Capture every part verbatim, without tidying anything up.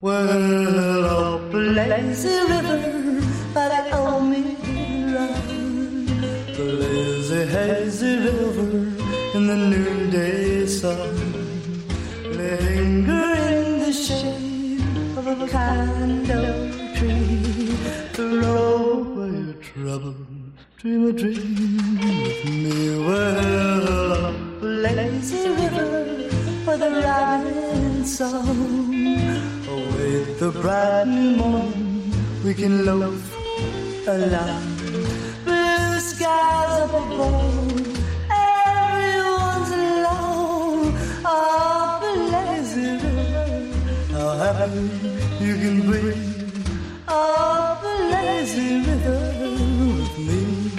Well, up a lazy river by the old me run, the lazy hazy river in the noonday sun, linger in the shade of a kind old tree, to roll away your troubles, dream a dream with me. Well, up a lazy river where the robin song await the bright new morning, we can loaf along. Blue skies up above, everyone's alone. Up a lazy river, how happy you can be. Up a lazy river with me.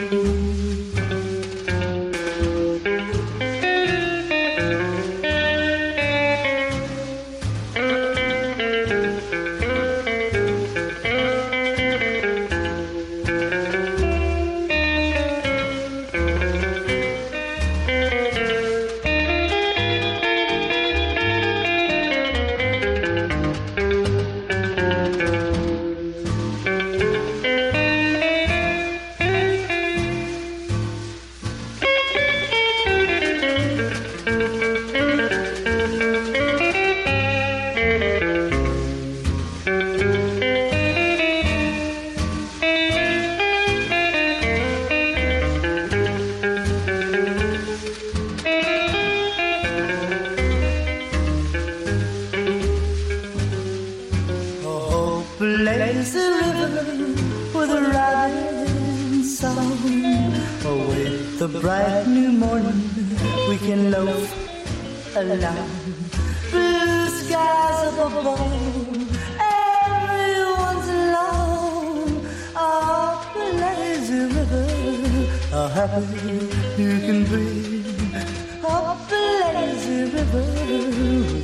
Lazy river with a robin song, await the bright new morning, we can loaf along. Blue skies up above, everyone's alone. Up a lazy river, how happy you can be. Up a lazy river.